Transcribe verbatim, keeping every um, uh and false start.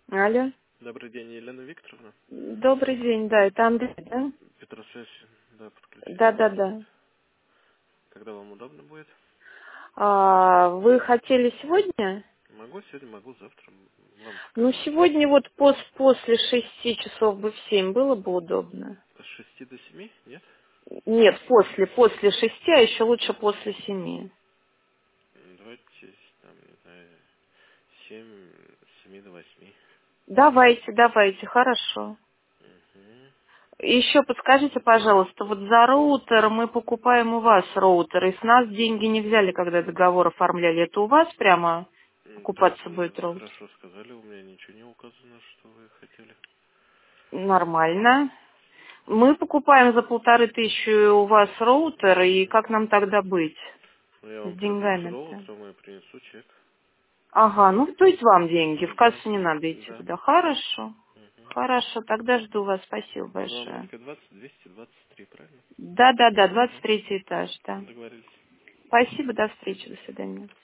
Алло. Добрый день, Елена Викторовна. Добрый день, да, это Андрей, да? Петросвязь, да, подключить Да, да, интересует. да. Когда вам удобно будет? А, вы хотели сегодня? Могу сегодня, могу завтра. Вам Ну, как? сегодня вот пос после шести часов бы в семь было бы удобно. С шести до семи? Нет? Нет, после, после шести, а еще лучше после семи. М, Давайте, там, не знаю, семь, с семи до восьми. Давайте, давайте, хорошо. Угу. Еще подскажите, пожалуйста, вот за роутер мы покупаем у вас роутер, и с нас деньги не взяли, когда договор оформляли. Это у вас прямо М, Так, покупаться вы будет роутер? хорошо сказали, у меня ничего не указано, что вы хотели. Нормально. Мы покупаем за полторы тысячи у вас роутер, и как нам тогда быть Ну, я с вам предоплачу деньгами-то? роутером и принесу чек. Ага, ну то есть вам деньги, в Да, кассу не надо идти да. туда. Хорошо. Угу. Хорошо, тогда жду вас. Спасибо большое. Соломинская двадцать, двести двадцать три, правильно? Да-да-да, двадцать Угу. третий этаж, да. Договорились. Спасибо, до встречи, до свидания.